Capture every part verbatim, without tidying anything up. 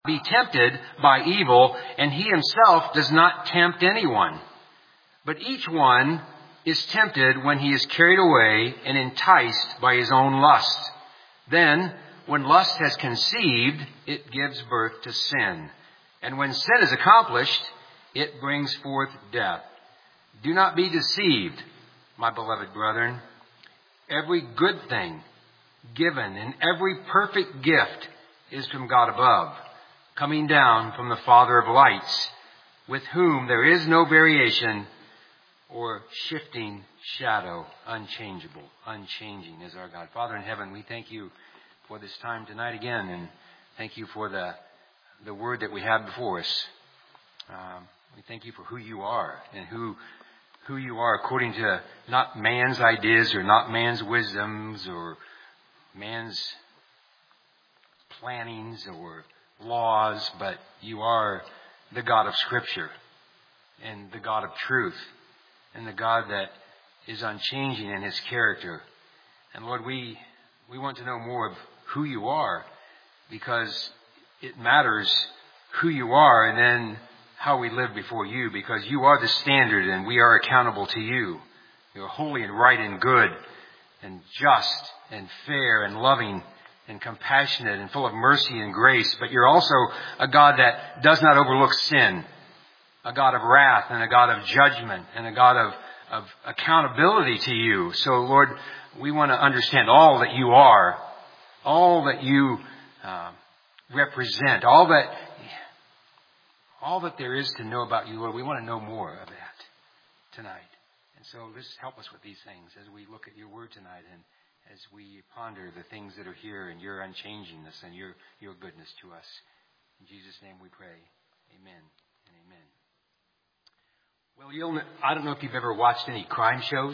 be tempted by evil, and he himself does not tempt anyone. But each one is tempted when he is carried away and enticed by his own lust. Then, when lust has conceived, it gives birth to sin. And when sin is accomplished, it brings forth death. Do not be deceived, my beloved brethren. Every good thing given and every perfect gift is from God above, coming down from the Father of lights, with whom there is no variation or shifting shadow, unchangeable, unchanging is our God. Father in heaven, we thank you for this time tonight again, and thank you for the the word that we have before us. Um, we thank you for who you are and who who you are according to not man's ideas or not man's wisdoms or man's plannings or laws, but you are the God of Scripture and the God of truth and the God that is unchanging in His character. And Lord, we we want to know more of who you are, because it matters who you are and then how we live before you, because you are the standard and we are accountable to you. You're holy and right and good and just and fair and loving and compassionate and full of mercy and grace. But you're also a God that does not overlook sin, a God of wrath and a God of judgment and a God of, of accountability to you. So, Lord, we want to understand all that you are, all that you uh, represent, all that all that there is to know about you, Lord. We want to know more of that tonight. And so just help us with these things as we look at your word tonight and as we ponder the things that are here and your unchangingness and your, your goodness to us. In Jesus' name we pray. Amen and amen. Well, you'll, I don't know if you've ever watched any crime shows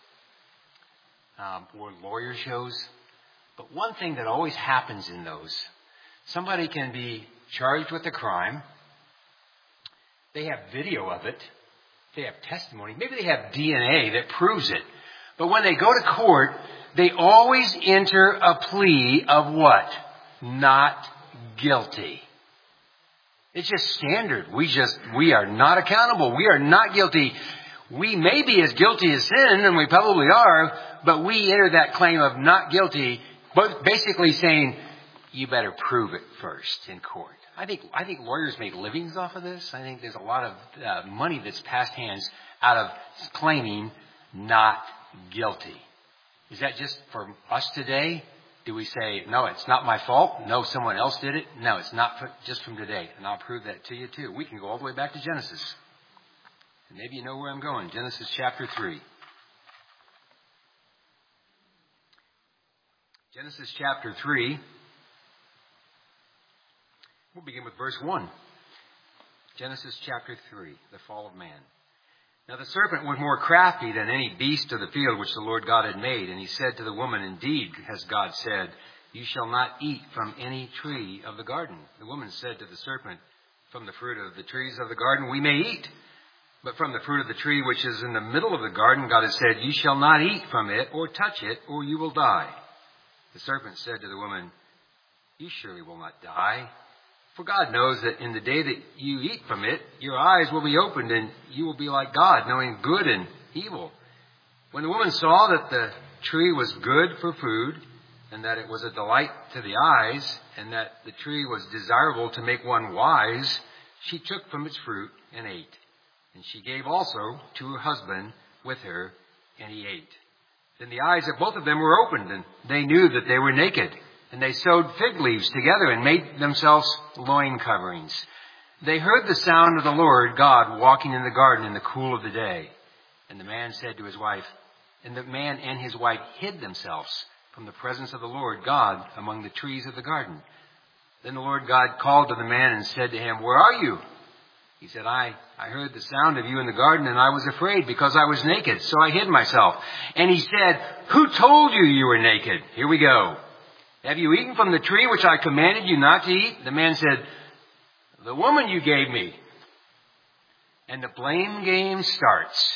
um, or lawyer shows, but one thing that always happens in those, somebody can be charged with a crime. They have video of it. They have testimony. Maybe they have D N A that proves it. But when they go to court, they always enter a plea of what? Not guilty. It's just standard. We just, we are not accountable. We are not guilty. We may be as guilty as sin, and we probably are, but we enter that claim of not guilty, but basically saying, you better prove it first in court. I think I think lawyers make livings off of this. I think there's a lot of uh, money that's passed hands out of claiming not guilty. Is that just for us today? Do we say, no, it's not my fault? No, someone else did it? No, it's not for, just from today. And I'll prove that to you too. We can go all the way back to Genesis. And maybe you know where I'm going. Genesis chapter three. Genesis chapter three. We'll begin with verse one. Genesis chapter three, the fall of man. Now the serpent was more crafty than any beast of the field which the Lord God had made. And he said to the woman, indeed, has God said, you shall not eat from any tree of the garden. The woman said to the serpent, from the fruit of the trees of the garden we may eat. But from the fruit of the tree which is in the middle of the garden, God has said, you shall not eat from it or touch it, or you will die. The serpent said to the woman, you surely will not die. For God knows that in the day that you eat from it, your eyes will be opened and you will be like God, knowing good and evil. When the woman saw that the tree was good for food and that it was a delight to the eyes and that the tree was desirable to make one wise, she took from its fruit and ate. And she gave also to her husband with her, and he ate. Then the eyes of both of them were opened, and they knew that they were naked. And they sewed fig leaves together and made themselves loin coverings. They heard the sound of the Lord God walking in the garden in the cool of the day. And the man said to his wife, and the man and his wife hid themselves from the presence of the Lord God among the trees of the garden. Then the Lord God called to the man and said to him, where are you? He said, I, I heard the sound of you in the garden, and I was afraid because I was naked, so I hid myself. And he said, who told you you were naked? Here we go. Have you eaten from the tree which I commanded you not to eat? The man said, the woman you gave me. And the blame game starts.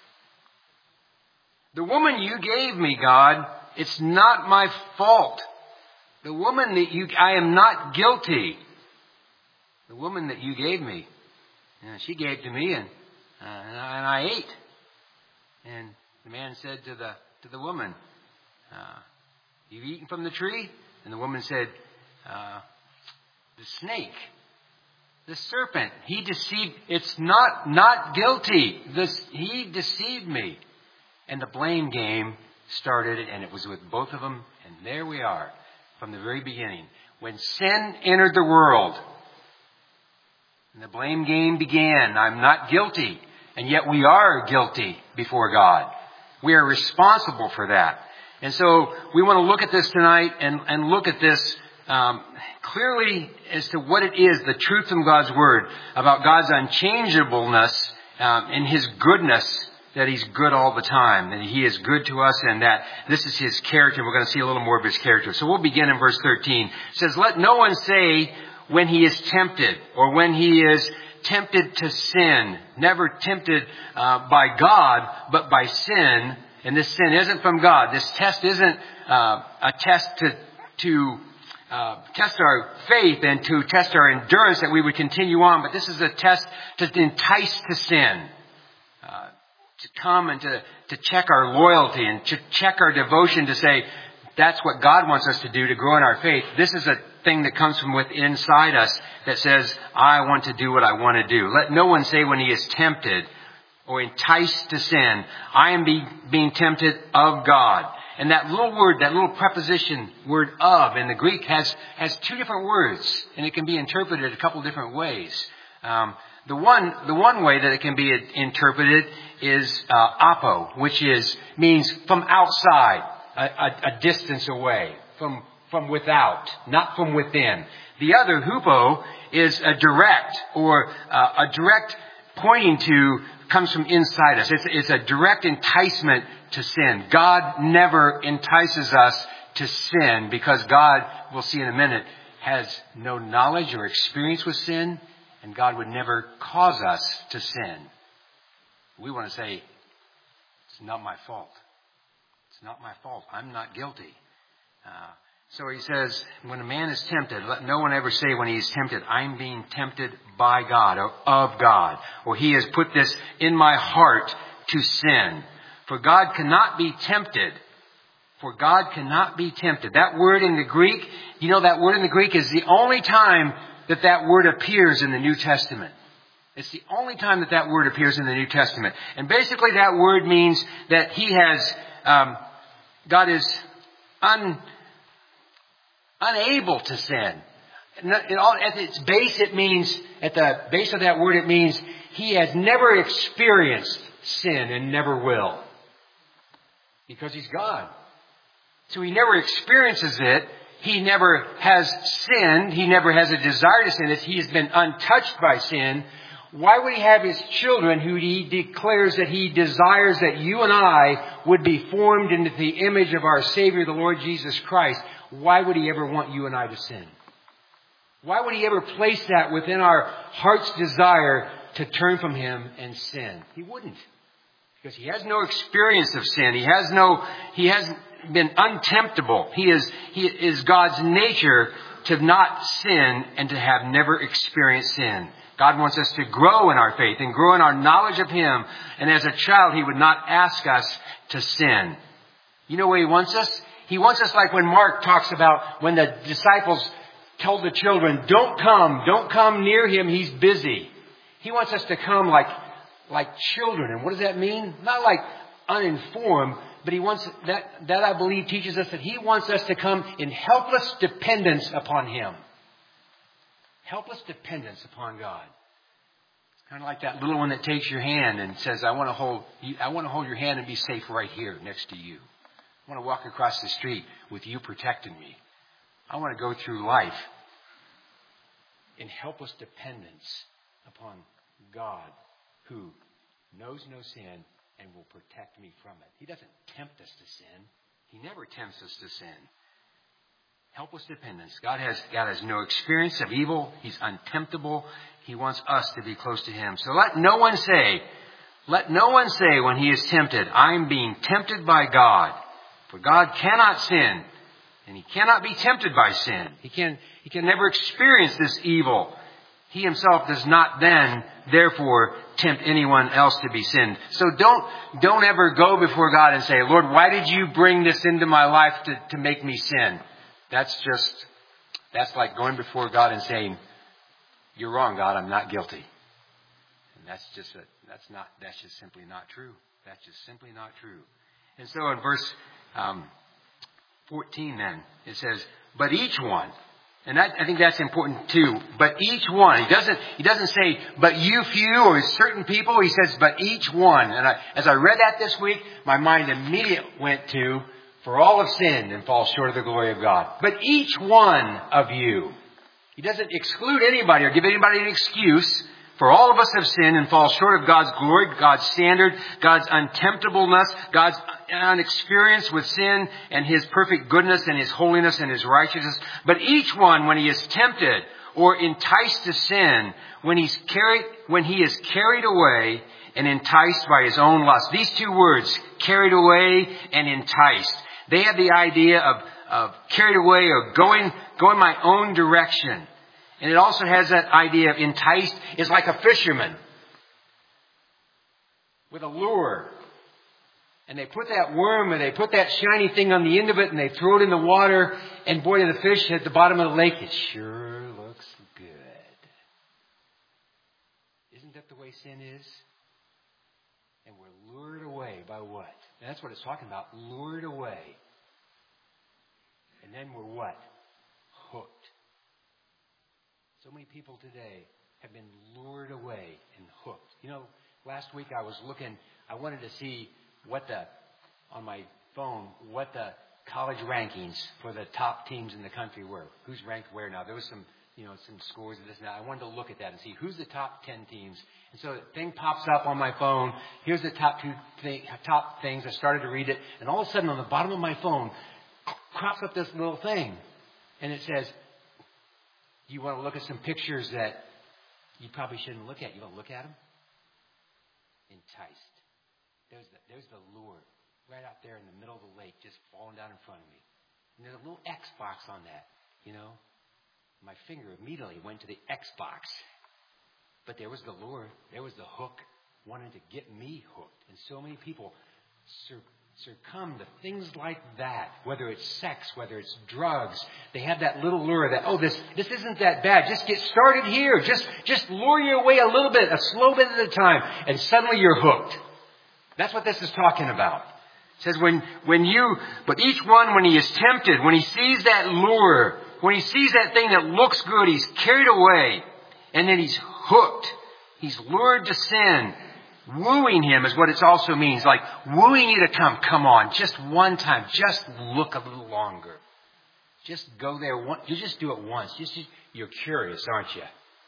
The woman you gave me, God, it's not my fault. The woman that you, I am not guilty. the woman that you gave me, you know, she gave to me, and uh, and, I, and I ate. And the man said to the to the woman, uh, "You've eaten from the tree?" And the woman said, uh, "The snake, the serpent, he deceived. It's not not guilty. This he deceived me." And the blame game started, and it was with both of them. And there we are from the very beginning. When sin entered the world, and the blame game began. I'm not guilty. And yet we are guilty before God. We are responsible for that. And so we want to look at this tonight and, and look at this um, clearly as to what it is, the truth from God's Word, about God's unchangeableness um, and His goodness, that He's good all the time, that He is good to us, and that this is His character. We're going to see a little more of His character. So we'll begin in verse thirteen. It says, "Let no one say when he is tempted, or when he is tempted to sin," never tempted uh, by God, but by sin. And this sin isn't from God. This test isn't uh, a test to to uh, test our faith and to test our endurance that we would continue on, but this is a test to entice to sin. Uh, to come and to, to check our loyalty and to check our devotion, to say, that's what God wants us to do to grow in our faith. This is a thing that comes from within inside us that says, I want to do what I want to do. Let no one say when he is tempted or enticed to sin, I am be, being tempted of God. And that little word, that little preposition word of in the Greek has, has two different words, and it can be interpreted a couple different ways. Um, the one, the one way that it can be interpreted is uh, apo, which is means from outside, a, a, a distance away, from from without, not from within. The other, hupo, is a direct, or uh, a direct pointing to, comes from inside us. It's, it's a direct enticement to sin. God never entices us to sin, because God, we'll see in a minute, has no knowledge or experience with sin, and God would never cause us to sin. We want to say, it's not my fault. It's not my fault. I'm not guilty. Uh, so he says, when a man is tempted, let no one ever say when he is tempted, I'm being tempted by God or of God, or he has put this in my heart to sin. For God cannot be tempted. For God cannot be tempted. That word in the Greek, you know, that word in the Greek is the only time that that word appears in the New Testament. It's the only time that that word appears in the New Testament. And basically that word means that he has, um, God is un, unable to sin. It all, at its base, it means, at the base of that word, it means he has never experienced sin and never will. Because he's God. So he never experiences it. He never has sinned. He never has a desire to sin. He has been untouched by sin. Why would he have his children, who he declares that he desires that you and I would be formed into the image of our Savior, the Lord Jesus Christ? Why would he ever want you and I to sin? Why would he ever place that within our heart's desire to turn from him and sin? He wouldn't. Because he has no experience of sin. He has no, he has been untemptable. He is, he is God's nature to not sin and to have never experienced sin. God wants us to grow in our faith and grow in our knowledge of him. And as a child, he would not ask us to sin. You know where he wants us? He wants us like when Mark talks about when the disciples told the children, don't come, don't come near him, he's busy. He wants us to come like, like children. And what does that mean? Not like uninformed, but he wants, that, that I believe teaches us that he wants us to come in helpless dependence upon him. Helpless dependence upon God. It's kind of like that little one that takes your hand and says, I want to hold, I want to hold your hand and be safe right here next to you. I want to walk across the street with you protecting me. I want to go through life in helpless dependence upon God, who knows no sin and will protect me from it. He doesn't tempt us to sin. He never tempts us to sin. Helpless dependence. God has, God has no experience of evil. He's untemptable. He wants us to be close to him. So let no one say, let no one say when he is tempted, I'm being tempted by God. For God cannot sin, and he cannot be tempted by sin. He can, he can never experience this evil. He himself does not then, therefore, tempt anyone else to be sinned. So don't, don't ever go before God and say, Lord, why did you bring this into my life to, to make me sin? That's just, that's like going before God and saying, you're wrong, God, I'm not guilty. And that's just, a, that's not, that's just simply not true. That's just simply not true. And so in verse um, fourteen then, it says, but each one, and that, I think that's important too. But each one, he doesn't, he doesn't say, but you few or certain people. He says, but each one. And I, as I read that this week, my mind immediately went to, for all have sinned and fall short of the glory of God. But each one of you. He doesn't exclude anybody or give anybody an excuse. For all of us have sinned and fall short of God's glory, God's standard, God's untemptableness, God's unexperience with sin and His perfect goodness and His holiness and His righteousness. But each one, when he is tempted or enticed to sin, when he's carried, when he is carried away and enticed by his own lust. These two words, carried away and enticed, they have the idea of, of carried away or going, going my own direction. And it also has that idea of enticed is like a fisherman with a lure. And they put that worm or they put that shiny thing on the end of it and they throw it in the water. And boy, to the fish at the bottom of the lake, it sure looks good. Isn't that the way sin is? And we're lured away by what? And that's what it's talking about. Lured away. And then we're what? Hooked. So many people today have been lured away and hooked. You know, last week I was looking, I wanted to see what the, on my phone, what the college rankings for the top teams in the country were. Who's ranked where now? There was some, you know, some scores of this and that. I wanted to look at that and see who's the top ten teams. And so the thing pops up on my phone. Here's the top two thing, top things. I started to read it. And all of a sudden on the bottom of my phone crops up this little thing. And it says, you want to look at some pictures that you probably shouldn't look at. You want to look at them? Enticed. There's the, there's the lure right out there in the middle of the lake just falling down in front of me. And there's a little X box on that, you know. My finger immediately went to the X box. But there was the lure. There was the hook wanting to get me hooked. And so many people sur- succumb to things like that, whether it's sex, whether it's drugs. They have that little lure that, oh, this this isn't that bad. Just get started here. Just, just lure you away a little bit, a slow bit at a time. And suddenly you're hooked. That's what this is talking about. It says when, when you, but each one when he is tempted, when he sees that lure, when he sees that thing that looks good, he's carried away and then he's hooked. He's lured to sin. Wooing him is what it also means. Like wooing you to come. Come on. Just one time. Just look a little longer. Just go there. One, you just do it once. Just, you're curious, aren't you?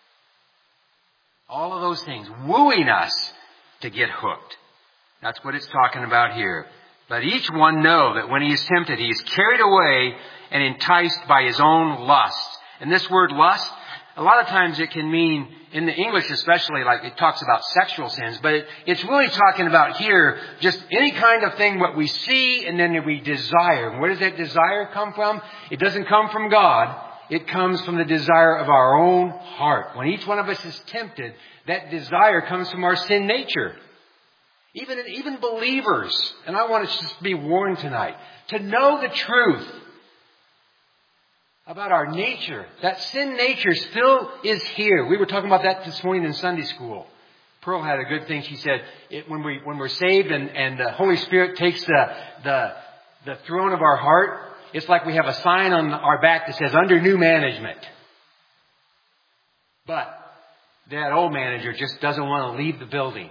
All of those things. Wooing us to get hooked. That's what it's talking about here. Let each one know that when he is tempted, he is carried away and enticed by his own lust. And this word lust, a lot of times it can mean, in the English especially, like it talks about sexual sins, but it, it's really talking about here just any kind of thing what we see and then we desire. And where does that desire come from? It doesn't come from God. It comes from the desire of our own heart. When each one of us is tempted, that desire comes from our sin nature. Even, even believers, and I want to just be warned tonight, to know the truth about our nature. That sin nature still is here. We were talking about that this morning in Sunday school. Pearl had a good thing. She said, it, when, we, when we're saved and, and the Holy Spirit takes the, the, the throne of our heart, it's like we have a sign on our back that says, under new management. But that old manager just doesn't want to leave the building.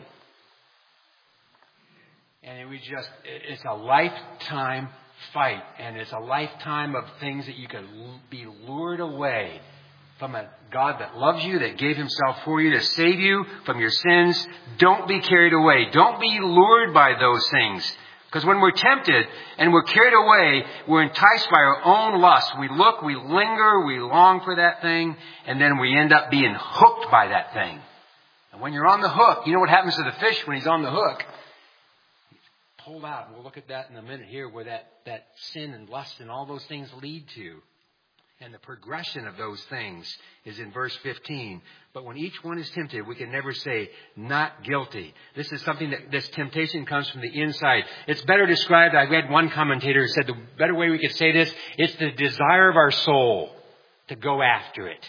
And we just, it's a lifetime fight. And it's a lifetime of things that you could be lured away from a God that loves you, that gave himself for you to save you from your sins. Don't be carried away. Don't be lured by those things. Because when we're tempted and we're carried away, we're enticed by our own lust. We look, we linger, we long for that thing, and then we end up being hooked by that thing. And when you're on the hook, you know what happens to the fish when he's on the hook? Pulled out. We'll look at that in a minute here, where that, that sin and lust and all those things lead to. And the progression of those things is in verse fifteen. But when each one is tempted, we can never say, not guilty. This is something that this temptation comes from the inside. It's better described, I read one commentator who said the better way we could say this, it's the desire of our soul to go after it.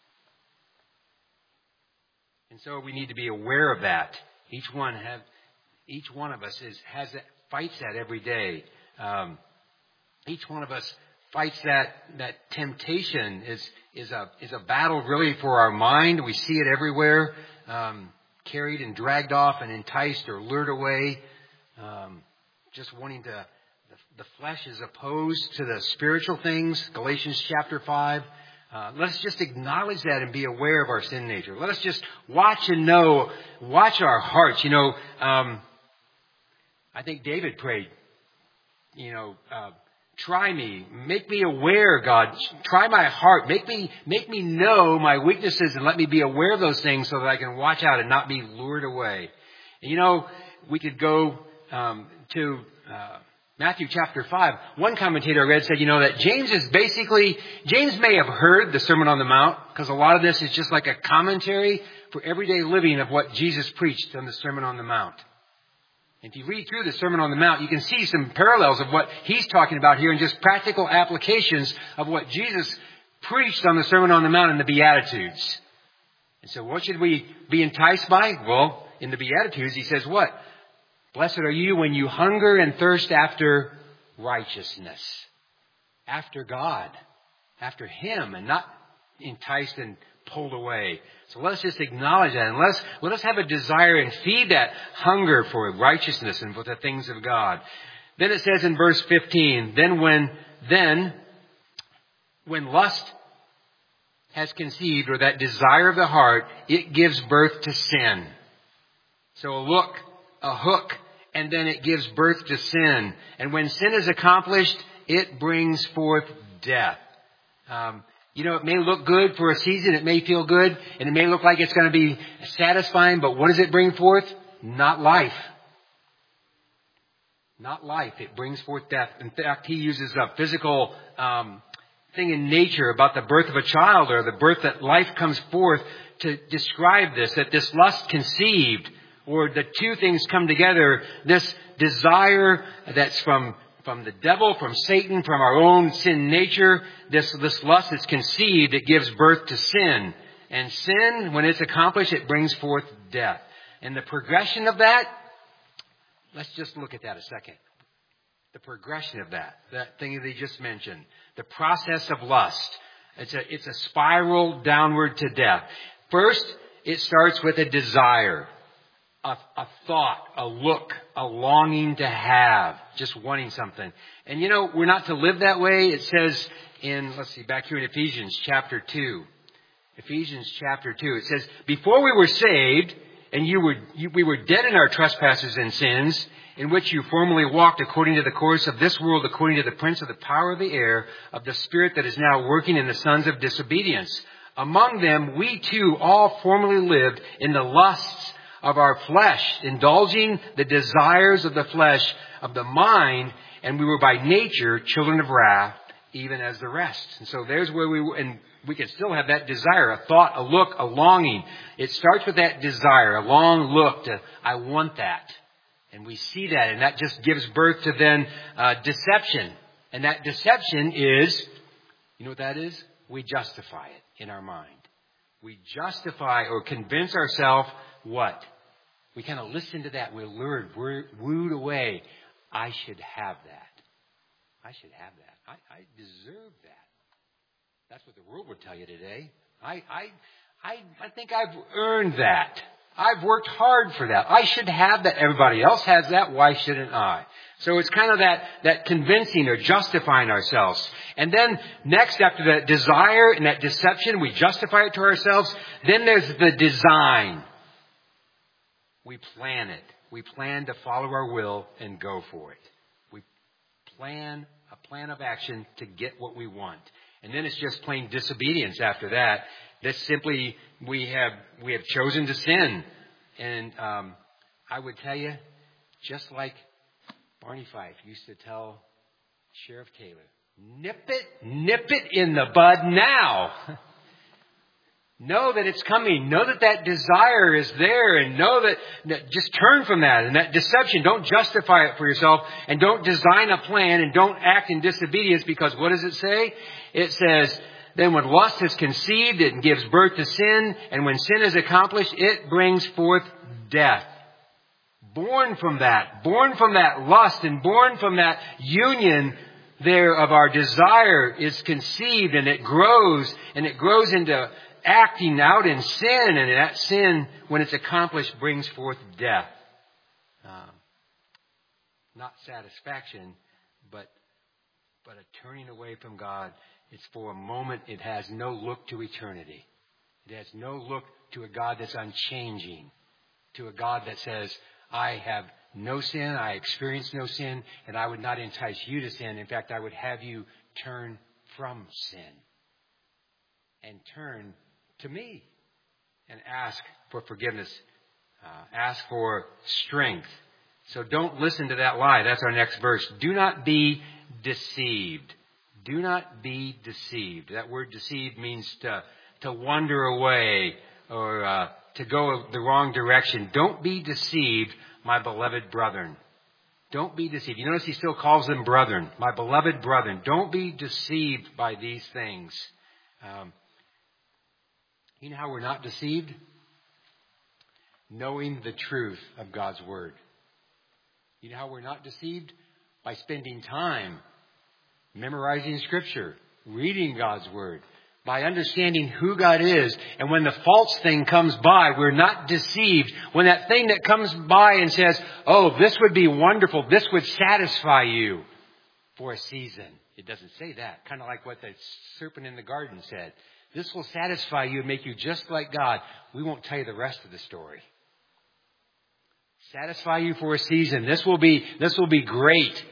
And so we need to be aware of that. Each one have, each one of us is has that, fights that every day. Um, each one of us fights that that temptation is is a is a battle really for our mind. We see it everywhere, um, carried and dragged off and enticed or lured away. Um, just wanting to. The, the flesh is opposed to the spiritual things. Galatians chapter five. Uh, let's just acknowledge that and be aware of our sin nature. Let us just watch and know, watch our hearts. You know, um, I think David prayed. You know. Uh, Try me. Make me aware, God. Try my heart. Make me, make me know my weaknesses and let me be aware of those things so that I can watch out and not be lured away. And you know, we could go um, to uh, Matthew chapter five. One commentator I read said, you know, that James is basically, James may have heard the Sermon on the Mount because a lot of this is just like a commentary for everyday living of what Jesus preached on the Sermon on the Mount. If you read through the Sermon on the Mount, you can see some parallels of what he's talking about here and just practical applications of what Jesus preached on the Sermon on the Mount in the Beatitudes. And so what should we be enticed by? Well, in the Beatitudes, he says what? Blessed are you when you hunger and thirst after righteousness. After God. After Him and not enticed and pulled away. So let's just acknowledge that and let's, let us have a desire and feed that hunger for righteousness and for the things of God. Then it says in verse fifteen, then when, then, when lust has conceived or that desire of the heart, it gives birth to sin. So a look, a hook, and then it gives birth to sin. And when sin is accomplished, it brings forth death. Um, You know, it may look good for a season. It may feel good. And it may look like it's going to be satisfying. But what does it bring forth? Not life. Not life. It brings forth death. In fact, he uses a physical um, thing in nature about the birth of a child or the birth that life comes forth to describe this. That this lust conceived or the two things come together. This desire that's from From the devil, from Satan, from our own sin nature, this, this lust is conceived. It gives birth to sin. And sin, when it's accomplished, it brings forth death. And the progression of that, let's just look at that a second. The progression of that, that thing that he just mentioned. The process of lust. It's a, it's a spiral downward to death. First, it starts with a desire. A, a thought, a look, a longing to have, just wanting something. And you know, we're not to live that way. It says in, let's see, back here in Ephesians chapter two. Ephesians chapter two. It says, before we were saved, and you were, you, we were dead in our trespasses and sins, in which you formerly walked according to the course of this world, according to the prince of the power of the air, of the spirit that is now working in the sons of disobedience. Among them, we too all formerly lived in the lusts of our flesh, indulging the desires of the flesh, of the mind, and we were by nature children of wrath, even as the rest. And so there's where we, and we can still have that desire, a thought, a look, a longing. It starts with that desire, a long look to, I want that. And we see that, and that just gives birth to then uh, deception. And that deception is, you know what that is? We justify it in our mind. We justify or convince ourselves what? We kind of listen to that. We're lured. We're wooed away. I should have that. I should have that. I, I deserve that. That's what the world would tell you today. I, I, I, I think I've earned that. I've worked hard for that. I should have that. Everybody else has that. Why shouldn't I? So it's kind of that, that convincing or justifying ourselves. And then next, after that desire and that deception, we justify it to ourselves. Then there's the design. We plan it. We plan to follow our will and go for it. We plan a plan of action to get what we want. And then it's just plain disobedience after that. That's simply, we have we have chosen to sin. And um, I would tell you, just like Barney Fife used to tell Sheriff Taylor, Nip it, nip it in the bud now. Know that it's coming. Know that that desire is there, and know that, that just turn from that and that deception. Don't justify it for yourself, and don't design a plan, and don't act in disobedience, because what does it say? It says, then when lust is conceived, it gives birth to sin, and when sin is accomplished, it brings forth death. Born from that, born from that lust, and born from that union there of our desire is conceived, and it grows, and it grows into acting out in sin, and that sin, when it's accomplished, brings forth death. Uh, not satisfaction, but but a turning away from God. It's for a moment. It has no look to eternity. It has no look to a God that's unchanging, to a God that says, I have no sin, I experience no sin, and I would not entice you to sin. In fact, I would have you turn from sin and turn to me and ask for forgiveness. Uh, ask for strength. So don't listen to that lie. That's our next verse. Do not be deceived. Do not be deceived. That word deceived means to, to wander away or uh, to go the wrong direction. Don't be deceived, my beloved brethren. Don't be deceived. You notice he still calls them brethren. My beloved brethren. Don't be deceived by these things. Um, You know how we're not deceived? Knowing the truth of God's Word. You know how we're not deceived? By spending time memorizing Scripture, reading God's Word, by understanding who God is. And when the false thing comes by, we're not deceived. When that thing that comes by and says, oh, this would be wonderful, this would satisfy you for a season. It doesn't say that. Kind of like what the serpent in the garden said. This will satisfy you and make you just like God. We won't tell you the rest of the story. Satisfy you for a season. This will be, this will be great.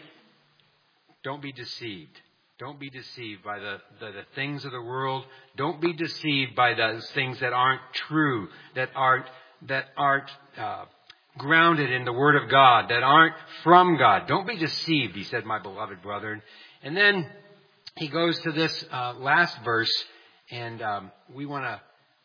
Don't be deceived. Don't be deceived by the, the, the things of the world. Don't be deceived by those things that aren't true, that aren't, that aren't uh, grounded in the Word of God, that aren't from God. Don't be deceived, he said, my beloved brethren. And then he goes to this uh, last verse. And um, we want to,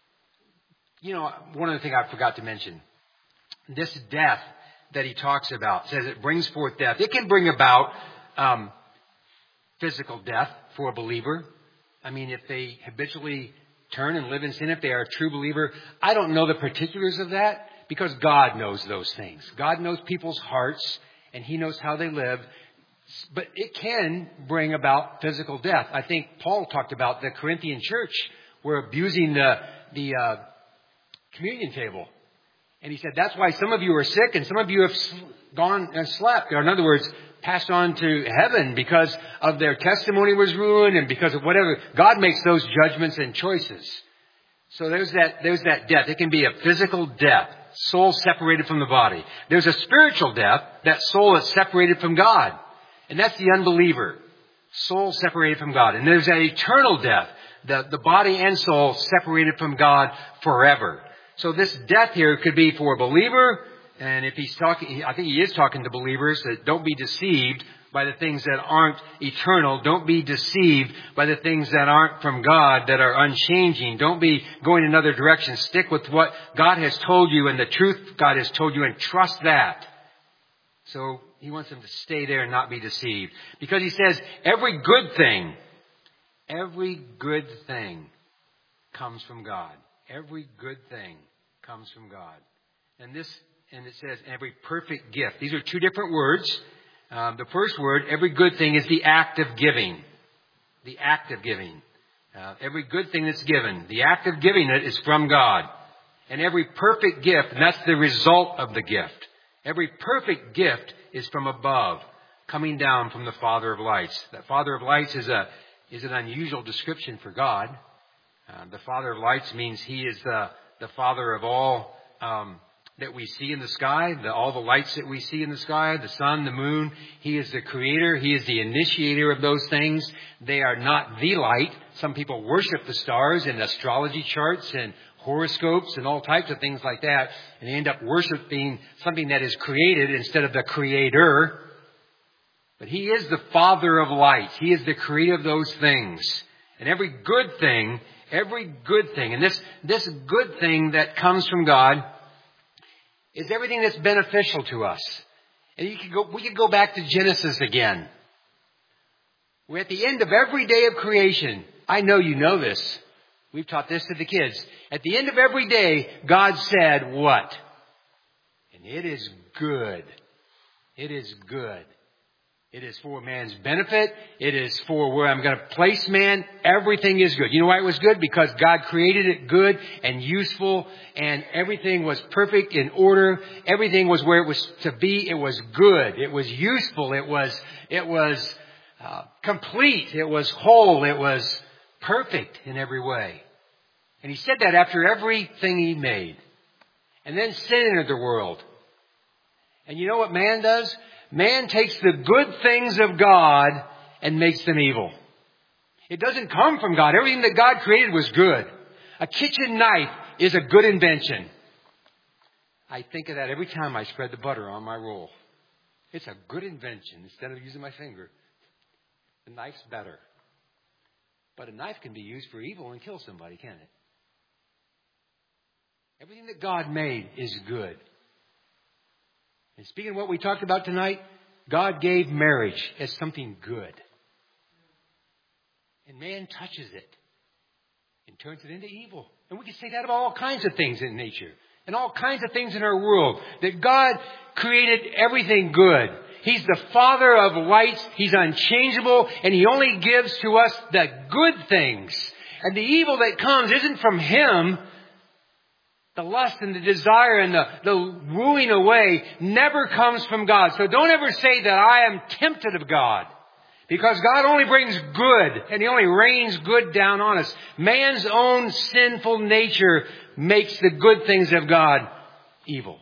you know, one other thing I forgot to mention. This death that he talks about says it brings forth death. It can bring about um, physical death for a believer. I mean, if they habitually turn and live in sin, if they are a true believer. I don't know the particulars of that because God knows those things. God knows people's hearts and he knows how they live. But it can bring about physical death. I think Paul talked about the Corinthian church were abusing the, the uh, communion table. And he said, that's why some of you are sick and some of you have gone and slept. Or in other words, passed on to heaven because of their testimony was ruined and because of whatever. God makes those judgments and choices. So there's that, there's that death. It can be a physical death, soul separated from the body. There's a spiritual death, that soul is separated from God. And that's the unbeliever. Soul separated from God. And there's that eternal death. The, the body and soul separated from God forever. So this death here could be for a believer. And if he's talking, I think he is talking to believers that don't be deceived by the things that aren't eternal. Don't be deceived by the things that aren't from God, that are unchanging. Don't be going another direction. Stick with what God has told you and the truth God has told you and trust that. So he wants them to stay there and not be deceived. Because he says every good thing, every good thing comes from God. Every good thing comes from God. And this, and it says every perfect gift. These are two different words. Um, the first word, every good thing, is the act of giving. The act of giving. Uh, every good thing that's given. The act of giving it is from God. And every perfect gift, and that's the result of the gift. Every perfect gift is from above, coming down from the Father of lights. That Father of lights is a is an unusual description for God. Uh, the Father of lights means he is the, the Father of all um, that we see in the sky, the, all the lights that we see in the sky, the sun, the moon. He is the creator. He is the initiator of those things. They are not the light. Some people worship the stars and astrology charts and horoscopes and all types of things like that. And they end up worshiping something that is created instead of the creator. But He is the Father of lights. He is the creator of those things. And every good thing, every good thing, and this, this good thing that comes from God is everything that's beneficial to us. And you could go, we could go back to Genesis again. We're at the end of every day of creation. I know you know this. We've taught this to the kids. At the end of every day, God said what? And it is good. It is good. It is for man's benefit. It is for where I'm going to place man. Everything is good. You know why it was good? Because God created it good and useful, and everything was perfect in order. Everything was where it was to be. It was good. It was useful. It was, it was uh, complete. It was whole. It was perfect in every way. And He said that after everything He made. And then sin entered the world. And you know what man does? Man takes the good things of God and makes them evil. It doesn't come from God. Everything that God created was good. A kitchen knife is a good invention. I think of that every time I spread the butter on my roll. It's a good invention instead of using my finger. The knife's better. But a knife can be used for evil and kill somebody, can't it? Everything that God made is good. And speaking of what we talked about tonight, God gave marriage as something good. And man touches it and turns it into evil. And we can say that about all kinds of things in nature and all kinds of things in our world. That God created everything good. He's the Father of lights. He's unchangeable. And He only gives to us the good things. And the evil that comes isn't from Him. The lust and the desire and the, the wooing away never comes from God. So don't ever say that I am tempted of God. Because God only brings good. And He only rains good down on us. Man's own sinful nature makes the good things of God evil.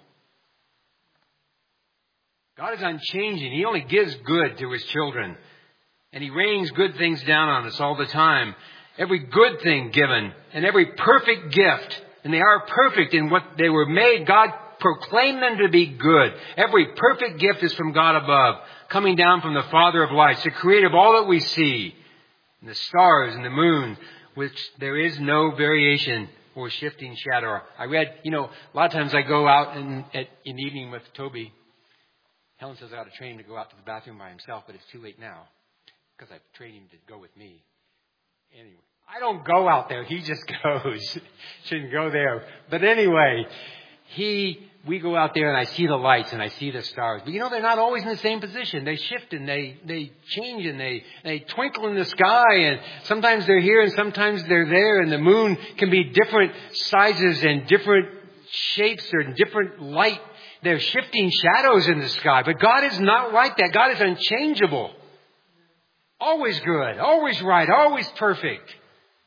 God is unchanging. He only gives good to His children. And He rains good things down on us all the time. Every good thing given and every perfect gift. And they are perfect in what they were made. God proclaimed them to be good. Every perfect gift is from God above, coming down from the Father of lights, the creator of all that we see, and the stars and the moon, which there is no variation or shifting shadow. I read, you know, a lot of times I go out in, at, in the evening with Toby. Helen says I ought to train him to go out to the bathroom by himself, but it's too late now because I've trained him to go with me. Anyway. I don't go out there. He just goes. Shouldn't go there. But anyway, he, we go out there and I see the lights and I see the stars. But you know, they're not always in the same position. They shift and they, they change and they, they twinkle in the sky. And sometimes they're here and sometimes they're there. And the moon can be different sizes and different shapes or different light. They're shifting shadows in the sky. But God is not like that. God is unchangeable. Always good. Always right. Always perfect.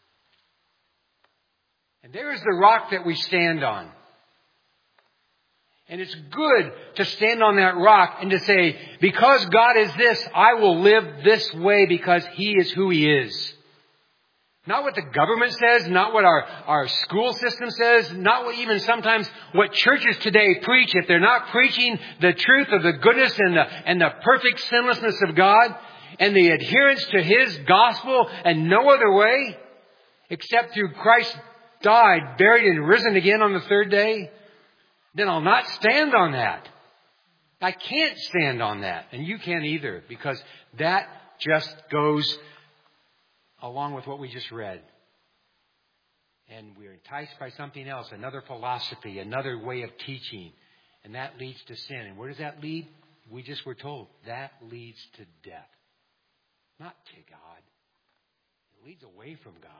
And there is the rock that we stand on. And it's good to stand on that rock and to say, because God is this, I will live this way because He is who He is. Not what the government says, not what our, our school system says, not what even sometimes what churches today preach. If they're not preaching the truth of the goodness and the, and the perfect sinlessness of God and the adherence to His gospel and no other way except through Christ's died, buried, and risen again on the third day, then I'll not stand on that. I can't stand on that. And you can't either, because that just goes along with what we just read. And we're enticed by something else, another philosophy, another way of teaching. And that leads to sin. And where does that lead? We just were told that leads to death. Not to God. It leads away from God.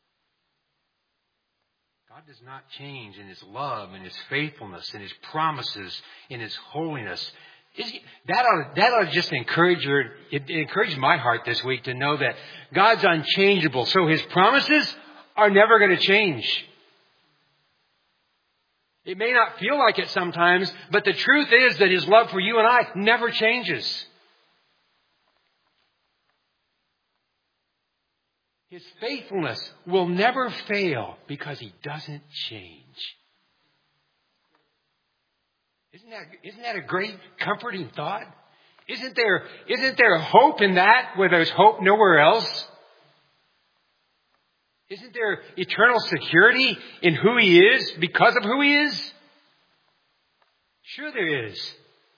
God does not change in His love and His faithfulness and His promises in His holiness. That ought, that ought to just encourage your, it encouraged my heart this week to know that God's unchangeable. So His promises are never going to change. It may not feel like it sometimes, but the truth is that His love for you and I never changes. His faithfulness will never fail because He doesn't change. Isn't that, isn't that a great comforting thought? Isn't there, isn't there hope in that where there's hope nowhere else? Isn't there eternal security in who He is because of who He is? Sure there is.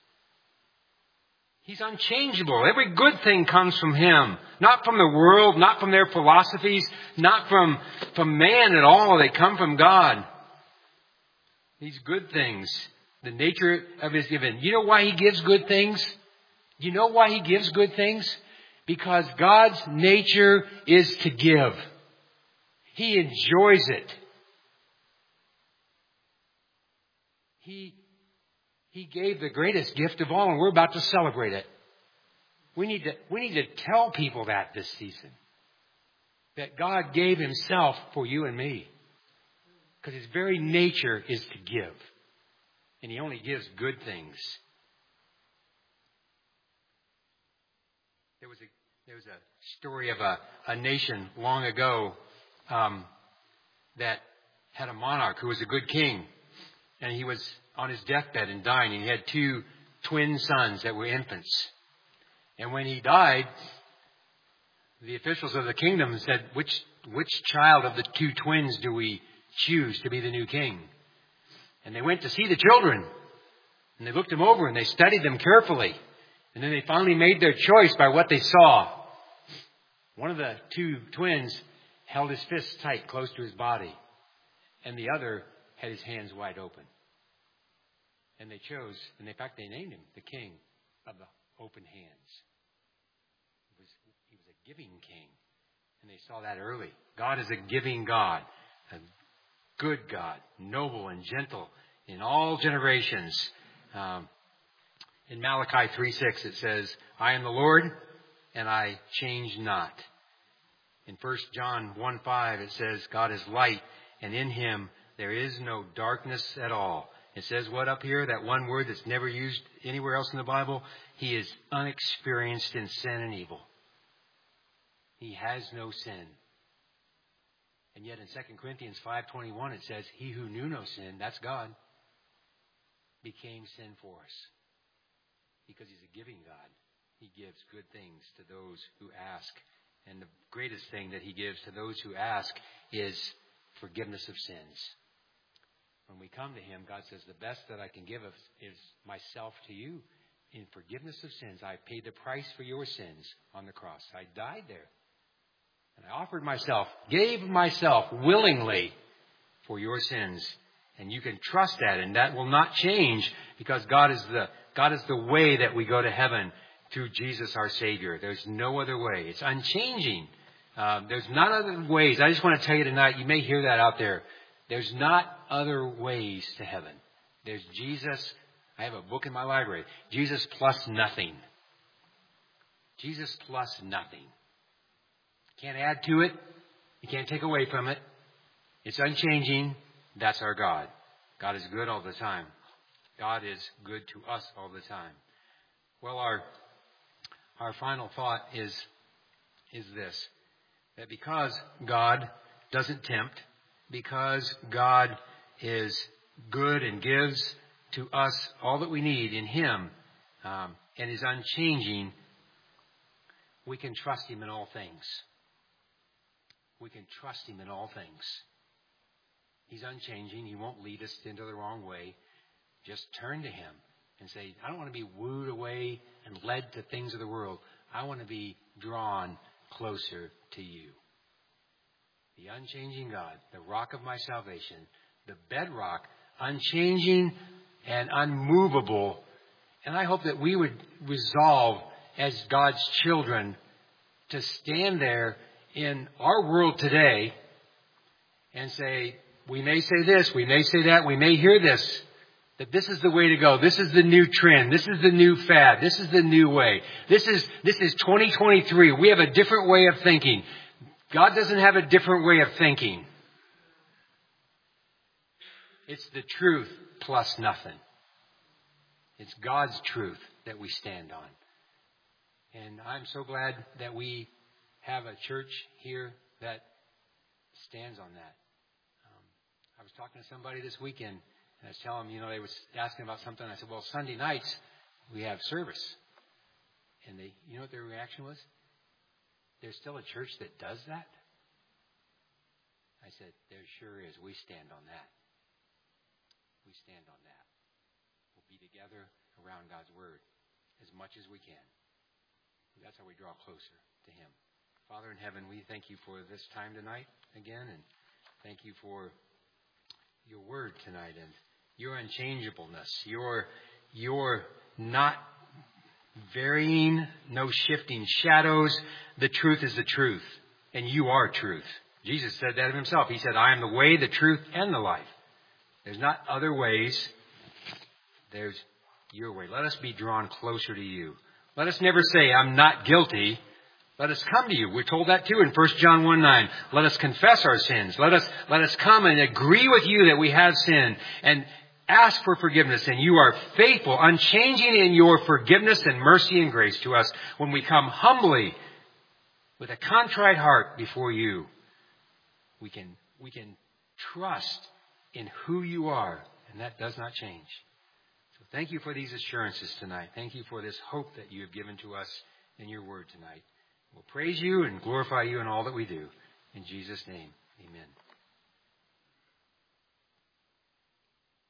He's unchangeable. Every good thing comes from Him. Not from the world, not from their philosophies, not from, from man at all. They come from God. These good things, the nature of His giving. You know why He gives good things? You know why He gives good things? Because God's nature is to give. He enjoys it. He, he gave the greatest gift of all, and we're about to celebrate it. We need to, we need to tell people that this season. That God gave Himself for you and me. Because His very nature is to give. And He only gives good things. There was a, there was a story of a, a nation long ago um, that had a monarch who was a good king. And he was on his deathbed and dying. And he had two twin sons that were infants. And when he died, the officials of the kingdom said, which, which child of the two twins do we choose to be the new king? And they went to see the children. And they looked them over and they studied them carefully. And then they finally made their choice by what they saw. One of the two twins held his fists tight close to his body. And the other had his hands wide open. And they chose, and in fact they named him the King of the Open Hands. He was, he was a giving king. And they saw that early. God is a giving God. A good God. Noble and gentle in all generations. Um, in Malachi three six it says, I am the Lord and I change not. In First John one five it says, God is light and in Him there is no darkness at all. It says what up here? That one word that's never used anywhere else in the Bible. He is unexperienced in sin and evil. He has no sin. And yet in Second Corinthians five twenty-one it says, He who knew no sin, that's God, became sin for us. Because He's a giving God. He gives good things to those who ask. And the greatest thing that He gives to those who ask is forgiveness of sins. When we come to Him, God says, the best that I can give is myself to you. In forgiveness of sins, I paid the price for your sins on the cross. I died there. And I offered myself, gave myself willingly for your sins. And you can trust that, and that will not change because God is the God is the way that we go to heaven through Jesus our Savior. There's no other way. It's unchanging. Um, there's not other ways. I just want to tell you tonight, you may hear that out there. There's not other ways to heaven. There's Jesus. I have a book in my library. Jesus plus nothing. Jesus plus nothing. You can't add to it. You can't take away from it. It's unchanging. That's our God. God is good all the time. God is good to us all the time. Well, our our final thought is is this. That because God doesn't tempt, because God is good and gives to us all that we need in Him, um, and is unchanging, we can trust Him in all things. We can trust Him in all things. He's unchanging. He won't lead us into the wrong way. Just turn to Him and say, I don't want to be wooed away and led to things of the world. I want to be drawn closer to You. The unchanging God, the rock of my salvation, the bedrock, unchanging and unmovable. And I hope that we would resolve as God's children to stand there in our world today and say, we may say this, we may say that, we may hear this, that this is the way to go. This is the new trend. This is the new fad. This is the new way. This is, this is twenty twenty-three. We have a different way of thinking. God doesn't have a different way of thinking. It's the truth plus nothing. It's God's truth that we stand on. And I'm so glad that we have a church here that stands on that. Um, I was talking to somebody this weekend, and I was telling them, you know, they was asking about something. I said, well, Sunday nights we have service. And they, you know what their reaction was? There's still a church that does that? I said, there sure is. We stand on that. We stand on that. We'll be together around God's Word as much as we can. That's how we draw closer to Him. Father in heaven, we thank you for this time tonight again, and thank you for your Word tonight and your unchangeableness, your, your not varying, no shifting shadows. The truth is the truth, and you are truth. Jesus said that of himself. He said, I am the way, the truth, and the life. There's not other ways. There's your way. Let us be drawn closer to you. Let us never say, I'm not guilty. Let us come to you. We're told that too in First John one nine. Let us confess our sins. Let us, let us come and agree with you that we have sinned and ask for forgiveness. And you are faithful, unchanging in your forgiveness and mercy and grace to us when we come humbly with a contrite heart before you. We can, we can trust in who you are, and that does not change. So thank you for these assurances tonight. Thank you for this hope that you have given to us in your word tonight. We'll praise you and glorify you in all that we do. In Jesus' name, amen.